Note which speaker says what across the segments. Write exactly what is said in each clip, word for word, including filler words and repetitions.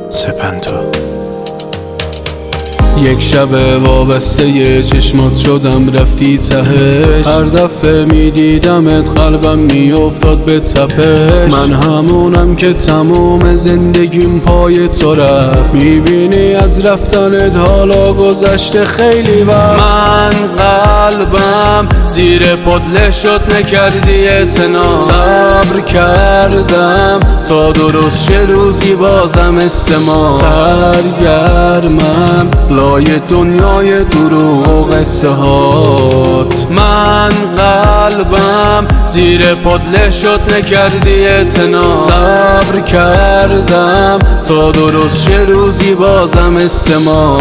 Speaker 1: سپنتا. یک شب وابسته ی چشمات شدم رفتی تهش، هر دفعه میدیدمت قلبم میافتاد به تپش. من همونم که تموم زندگیم پای تو رفت، میبینی از رفتنت حالا گذشته خیلی وقت. من قلبم زیر پتله شد نکردی اعتنا، صبر کردم تا درست چه روزی بازم استما. سرگرمم لای دنیای دروغ و قصه هات. من قلبم زیر پتله شد نکردی اعتنا، صبر کردم تا درست چه روزی بازم استما.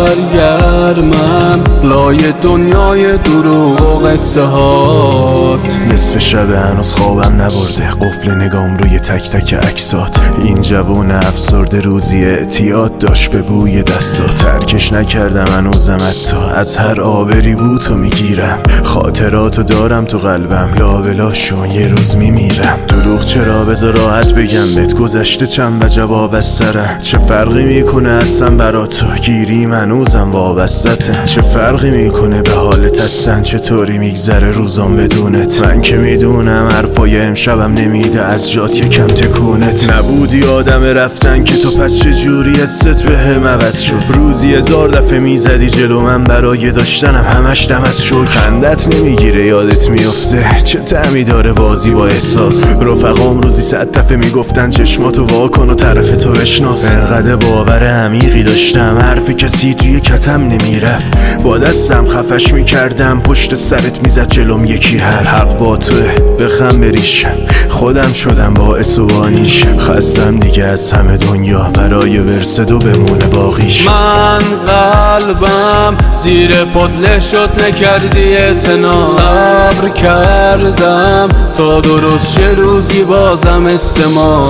Speaker 1: سرگرمم لای دنیای دروغ و قصه هات.
Speaker 2: نصف شب هنوز خوابم نبرده، قفل نگام روی تک تک عکسات. این جوون افسرده روزی اعتیاد داشت به بوی دستات. ترکش نکردم هنوزم حتی، از هر آبری بود تو میگیرم. خاطراتو دارم تو قلبم، لابلاشون یه روز میمیرم. دروغ چرا بذار راحت بگم بهت، گذشته چند و جواب از سرم. چه فرقی میکنه اصلا برا تو، گیریم هنوزم وابستته. چه فرقی میکنه به حالت هستن، چطوری میگذره روزام بدونت. من که میدونم حرفای امشبم نمیده از جات یکم تکونت. نبودی آدم رفتن که تو، پس چجوری حست بهم عوض شد؟ روزی هزار دفعه میزدی جلو من برای داشتنم، همش دم از شد. خندت نمیگیره یادت میفته، چه طعمی داره بازی با احساس. رفقام روزی صد دفعه میگفتن چشماتو وا کن و طرف تو بشناس. انقدر باور عمیقی داشتم حرف کسی توی کتم نمیرفت. با دستم خفش میکردم پشت سرت میزد جلوم یکی حرف. حق با توه بخم بریشم، خودم شدم باعث و بانیش. خستم دیگه از همه دنیا، برای ورس دو بمونه باقیش.
Speaker 1: من قلبم زیر پتله شد نکردی اعتنا، صبر کردم تا درست چه روزی بازم استما.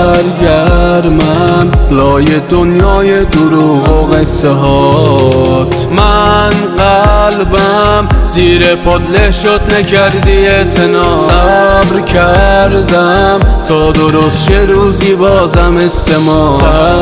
Speaker 1: سرگرمم لای دنیای دروغ و قصه هات. من قلبم زیر پتله شد نکردی اعتنا، صبر کردم تا درست چه روزی بازم استما.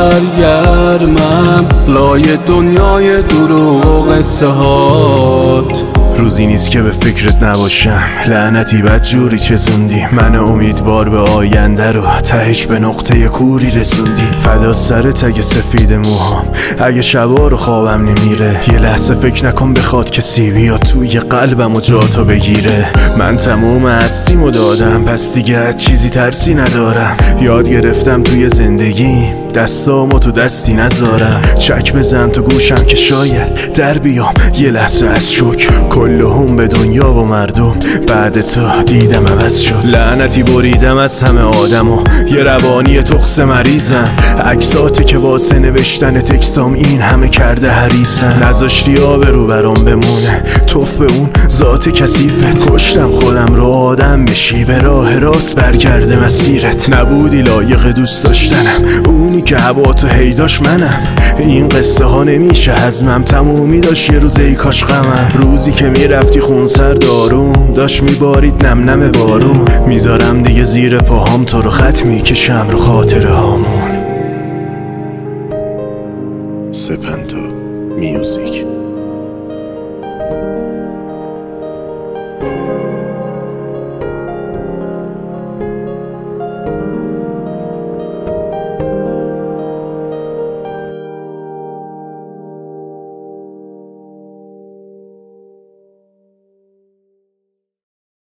Speaker 1: سرگرمم لای دنیای دروغ و قصه هات.
Speaker 2: روزی نیست که به فکرت نباشم، لعنتی بد جوری چزوندی. من امیدوار به آینده رو تهش به نقطه کوری رسوندی. فدا سر تگ سفید موهام، اگه شبا رو خوابم نمیره. یه لحظه فکر نکن بخواد کسی بیاد توی قلبم و جاتو بگیره. من تموم هستیمو دادم، پس دیگه چیزی ترسی ندارم. یاد گرفتم توی زندگی دستامو تو دستی نذارم. چک بزن تو گوشم که شاید در بیام یه لحظه از شوک. کلهم به دنیا و مردم بعد تو دیدم عوض شد. لعنتی بریدم از همه آدم و یه روانی تخص مریضم. عکساتی که واسه نوشتن تکستام این همه کرده حریصم. نذاشتی آبرو برام بمونه، توف به اون ذات کثیفت. کشتم خودم رو آدم بشی، به راه راست برگرده مسیرت. نبودی لایق دوست داشتنم، اونی که هوا تو هیداش منم. این قصه ها نمیشه هضمم، تمومی داشت یه روز ای کاش غمم. روزی که میرفتی خون سر داروم داشت میبارید نم نم بارون. میذارم دیگه زیر پاهام تو رو خط میکشم رو خاطره هامون.